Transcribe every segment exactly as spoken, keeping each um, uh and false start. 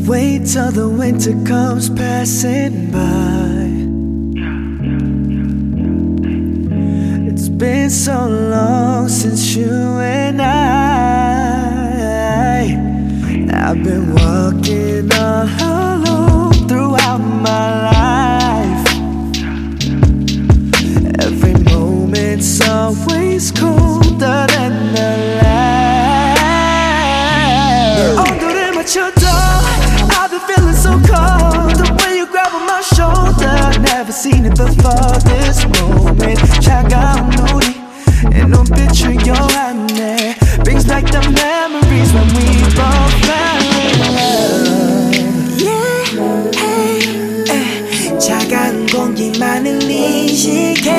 Wait till the winter comes passing by. It's been so long since you and I. I've been walking all alone throughout my life. Every moment's always colder than the last. 오늘을 맞춰도 I've been feeling so cold. The way you grab on my shoulder, never seen it before. This moment, 차가운 눈이 내 눈빛을 요하네. Brings back the memories when we both fell in love. Yeah, hey, hey. 차가운 공기만을 인식해.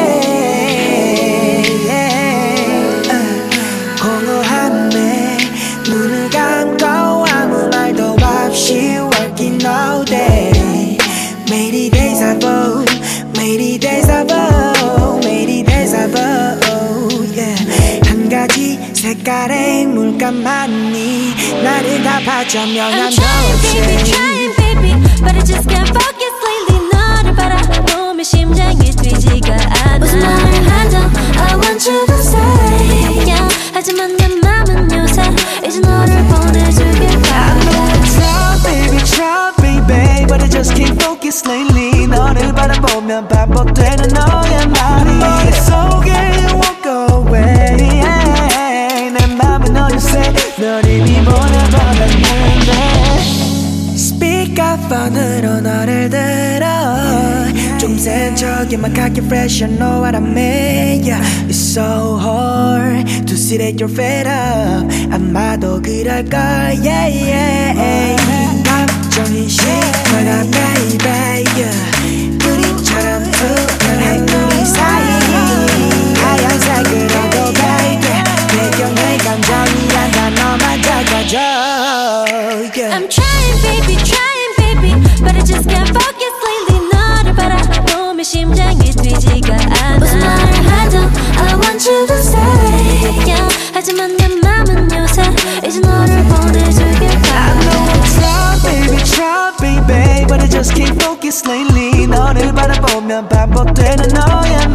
Yeah, uh, 공허함에 눈을 감고 아무 말도 없이 working all day. 매일이 데ja vu, 매일이 데ja vu, 매일이 데ja vu. Yeah, 한 가지 색깔의 물감만이 나를 다 파자면 I'm trying baby, trying baby, but I just can't focus lately. 너를 바라보며 심장이 뛰지가 않아. 무슨 말을 하든 I want you to say yeah, 하지만 내 맘은 요새 이제 너를 보내주길 바래. Try baby, try baby, but I just can't focus lately. 너를 바라보면 반복되는 너의 말이 머릿속에 you won't go away. 내 맘은 어느새 널 이미 보내버렸는데 스피커폰으로 너를 들어 좀 센 척에만 khaki fresh, you know what I mean. Yeah, it's so hard to see that you're fed up. 아마도 그럴걸. Yeah, yeah. 감정이 식어가 baby. Yeah, 우리처럼 투명한 우리 사이 하얀색으로도 baby. 배경의 감정이란 단어만 적어줘. Yeah. I'm trying baby, trying baby, but I just can't focus lately. 너를 바라보며 심장이 뛰지가 않아. 무슨 말을 하든 I want you to say yeah, 하지만 내 맘은 요새 이제 너를 보내주길 바래. I know I'm try baby, try baby, but I just can't focus lately. 너를 바라보면 반복되는 너의